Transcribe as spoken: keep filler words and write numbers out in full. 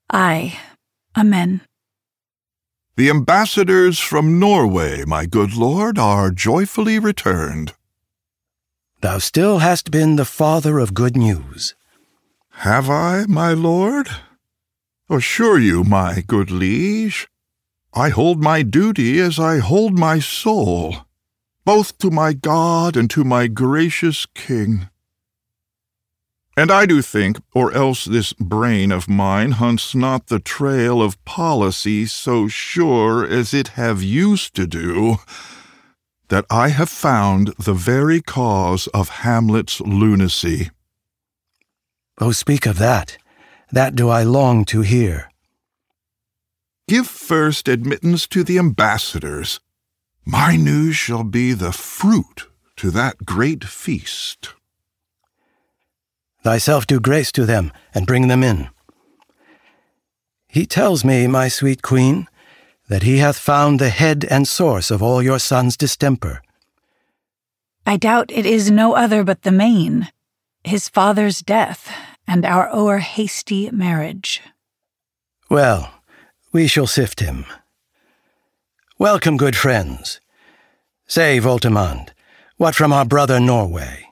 Aye. Amen. The ambassadors from Norway, my good lord, are joyfully returned. Thou still hast been the father of good news. Have I, my lord? Assure you, my good liege, I hold my duty as I hold my soul, both to my God and to my gracious king. And I do think, or else this brain of mine hunts not the trail of policy so sure as it have used to do, that I have found the very cause of Hamlet's lunacy. Oh, speak of that. That do I long to hear. Give first admittance to the ambassadors. My news shall be the fruit to that great feast. Thyself do grace to them, and bring them in. He tells me, my sweet queen, that he hath found the head and source of all your son's distemper. I doubt it is no other but the main, his father's death, and our o'er-hasty marriage. Well, we shall sift him. Welcome, good friends. Say, Voltimand, what from our brother Norway?